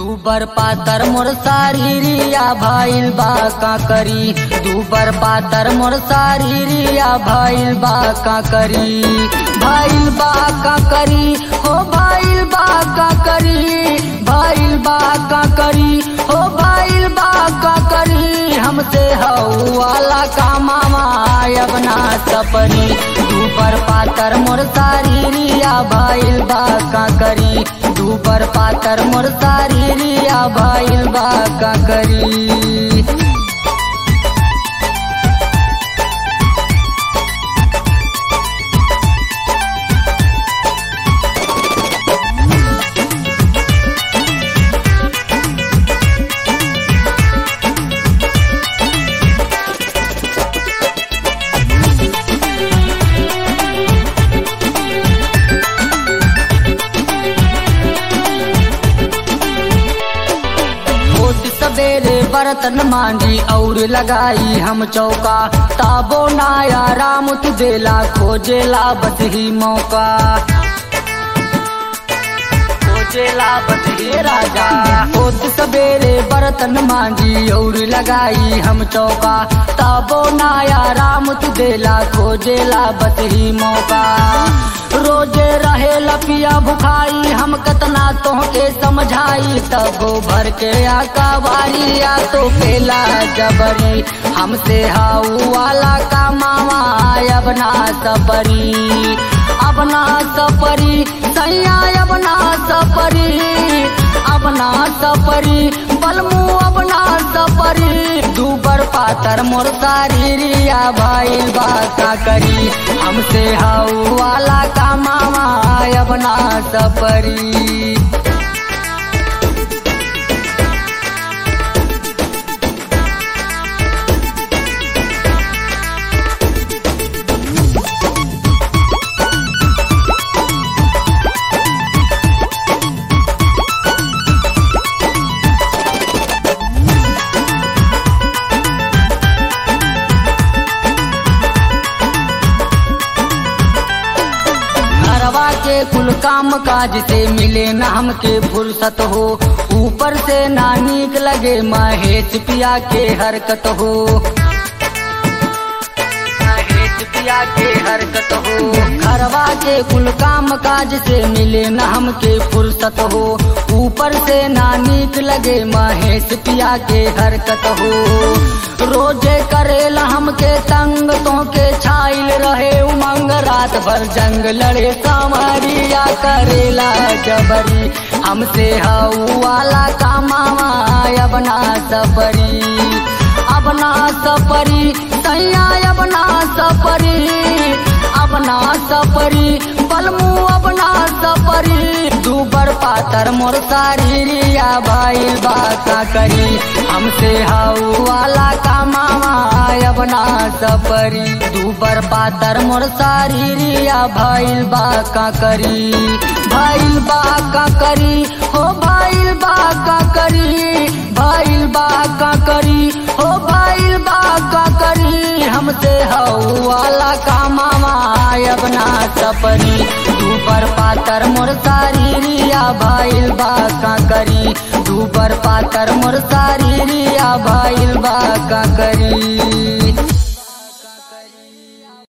दूबर पातर मोर सारीरिया भइल बा का करी। दूबर पातर मोर सारीरिया भइल बा का करी। भइल बा का करी हो भइल बा का करी। भइल बा का करी हो भइल बा का करी। हमसे हऊ वाला का मामा अब ना सपरी। दूबर पातर मोर सारीरिया भइल बा का करी। दूबर पातर मोर सारीरिया भइल बा का करी। सवेरे बर्तन मांगी और लगाई हम चौका। ताबो नाया राम तुझेला खोजेला बस ही मौका। खोजेला बस ही राजा। होत सवेरे बर्तन मांगी और लगाई हम चौका। ताबो नाया राम तुझेला खोजेला बस ही मौका। रोजे रहे लपिया भुखाई हम कतना तोहके समझाई। तबो भर के आका बारिया तो पेला जबरी। हमसे हाउ वाला का मामा अब ना सपरी। अब ना सपरी सैया अब ना सपरी। अब ना सपरी बलमू अब ना सपरी। दूबर पातर मोर सारीरिया भइल बा का करी। हमसे हाउ वाला का मामा अब ना सपरी। के कुल काम काज से मिले न हमके फुर्सत हो। ऊपर से ना नीक लगे महेश पिया के हरकत हो। महेश पिया के हरकत हो। घरवा के कुल काम काज से मिले न हमके फुर्सत हो। ऊपर से ना नीक लगे महेश पिया के हरकत हो। रोजे करेला हमके तंग तो के छाइल रहे उमंग। रात भर जंग लड़े सामरिया करेला जबरी। हमसे हाउ वाला का मामा अब ना सपरी। अब ना सपरी सैया अब ना सपरी। अब ना सपरी बलमू अब ना सपरी। दूबर पातर मोर सारीरिया भइल बा का करी। हमसे हाउ वाला का मामा अब ना सपरी। दूबर पातर मोर सारीरिया भइल बा का करी। भइल बा का करी हो भइल बा का करी। भइल बा का करी हो भइल बा का करी। हमसे हाउ वाला का मामा अब ना सपरी। दूबर पातर मोर सारीरिया भइल बा का करी। दूबर पातर मोर सारीरिया भइल बा का करी।